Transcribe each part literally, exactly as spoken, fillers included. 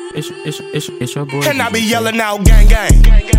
It's, it's, it's, it's your boy. And I be yelling out gang gang.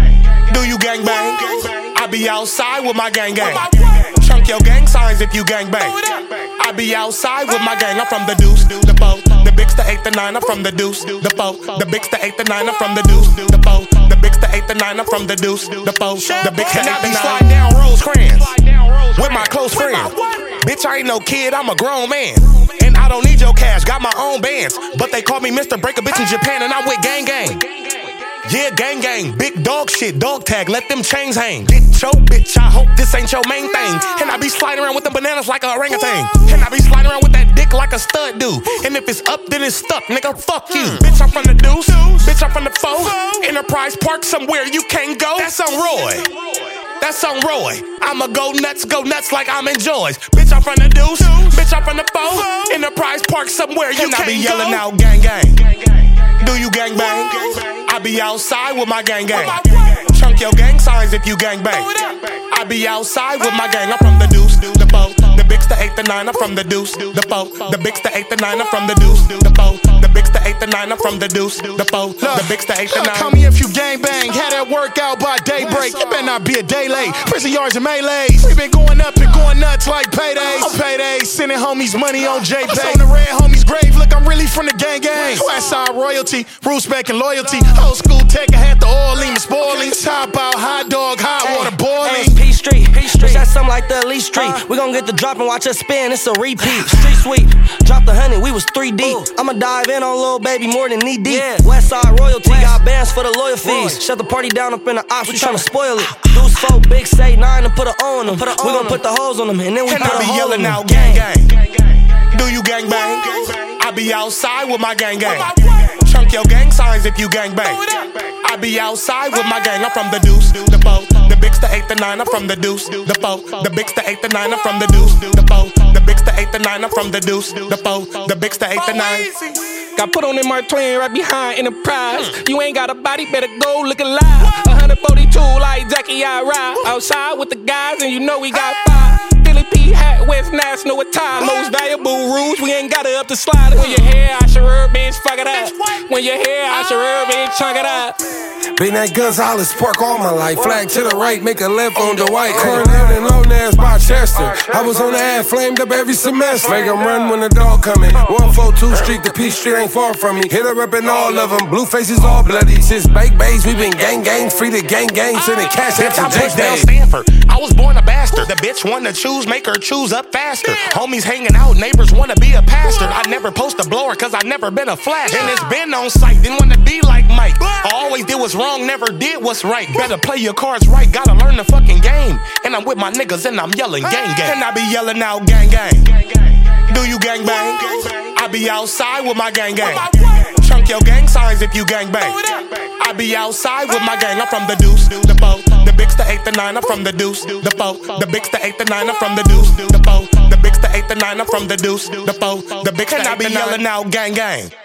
Do you gang bang? I be outside with my gang gang. Chunk your gang signs if you gang bang. I be outside with my gang. I'm from the deuce, the four, the bigs, the eight, the nine. I'm from the deuce, the four, the bigs, the eight, the nine. I'm from the deuce, the four, the bigs, the eight, the nine. I'm from the deuce, the four, the bigs, the eight, the nine. And I be sliding down Rosecrans with my close friends. Bitch, I ain't no kid, I'm a grown man. And I don't need your cash, got my own bands. But they call me Mister Break a Bitch in Japan, and I'm with gang gang. Yeah, gang gang, big dog shit, dog tag, let them chains hang. Get your bitch, I hope this ain't your main thing. And I be sliding around with them bananas like a orangutan. And I be sliding around with that dick like a stud do. And if it's up, then it's stuck, nigga, fuck you. Bitch, I'm from the deuce, bitch, I'm from the four. Enterprise Park, somewhere you can't go. That's on Roy, that's on Roy. I'ma go nuts, go nuts like I'm in Joy's. Bitch, I'm from the deuce, bitch, I'm from the four. Enterprise Park, somewhere you and can't go. And I be yelling out gang gang. Do you gang bang? I be outside with my gang gang. Chunk your gang signs if you gang bang. I be outside with my gang. I'm from the deuce, the four, the bigs, the eight, the nine. I'm from the deuce, the four, the bigs, the eight, the nine. I'm from the deuce, the four, the bigs, the eight, the nine. I'm from the deuce, the four, the bigs, the eight, the nine. Call me if you gang bang. Had that workout by daybreak. It better not be a day late. Prison yards and melees. We been going up and going nuts like paydays. On paydays, sending homies money on JPay. On the red homies grave. Look, I'm really from the gang gang. Westside royalty, respect and loyalty. Old school tech, I had the oil, lean, spoiling. Top out, hot dog, hot water boiling. P Street, P Street, that's something like the Elite Street. We gon' get the drop and watch us spin, it's a repeat. Street sweep, drop the honey, we was three deep. I'ma dive in on Lil Baby more than knee deep. Westside royalty, got bands for the loyal fees. Shut the party down up in the ops, we tryna spoil it. Deuce four, big say nine and put it on them. We gon' put the hoes on them and then we and put I a be hole yelling in them. out gang gang. Do you gang bang? I be outside with my gang gang. Chunk your gang signs if you gang bang. I be outside with my gang. I'm from the deuce, the four, the bigs, the eight, the nine. I'm from the deuce, the four, the bigs, the eight, the nine. I'm from the deuce, the four, the bigs, the eight, the nine. I'm from the deuce, the four, the bigs, the eight, the nine. Got put on in Mark Twain right behind Enterprise. You ain't got a body, better go look alive. one forty-two like Jackie, I ride outside with the guys, and you know we got five. Philly P hat, West National attire. Most valuable rules, we ain't got it up to slide. When your hair, I sure herb, bitch, fuck it up. When your hair, I sure herb, bitch, chunk it up. Been at Gonzales Park all my life. Flag to the right, make a left on the white. Cornell and Lonaz by Chester. I was on the ad, flamed up every semester. Make 'em run when the dog coming. one forty-two Street, the Peach Street ain't far from me. Hit her up in all of them. Blue faces all bloody. Since Bake Bays, we been gang gang. Free the gang gang. Sending cash out to Jake down Stanford. I was born a bastard. The bitch wanna choose, make her choose up faster. Homies hanging out, neighbors wanna be a pastor. I never post a blower cause I never been a flasher. And it's been on site, didn't wanna be like Mike. I always did what's wrong, never did what's right. Better play your cards right, gotta learn the fucking game. And I'm with my niggas and I'm yelling gang gang. And I be yelling out gang gang. Do you gang bang? I be outside with my gang gang. Chunk your gang signs if you gang bang. I be outside with my gang. I'm from the deuce, the four, the bigs, the eight, the nine. I'm from the deuce, the four, the bigs, the eight, the nine. I'm from the deuce, the four, the bigs, the eight, the nine. I'm from the deuce, the four, the bigs, the eight, the nine. And I be yelling out gang gang.